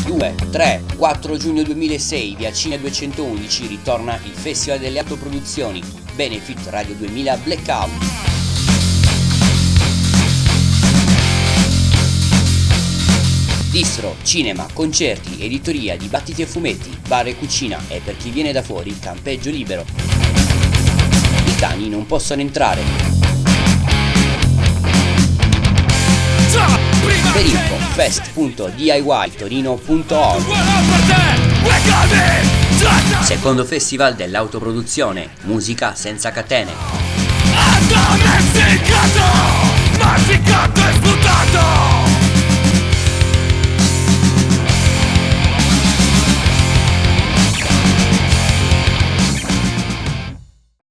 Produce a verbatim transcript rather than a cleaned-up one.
due, tre, quattro giugno duemilasei, via Cine duecentoundici, ritorna il Festival delle Autoproduzioni, Benefit Radio duemila Blackout. Distro, cinema, concerti, editoria, dibattiti e fumetti, bar e cucina e per chi viene da fuori campeggio libero. I cani non possono entrare. Per info fest punto d i y torino punto org. Secondo festival dell'autoproduzione, musica senza catene. Addomesticato, masticato e sputato.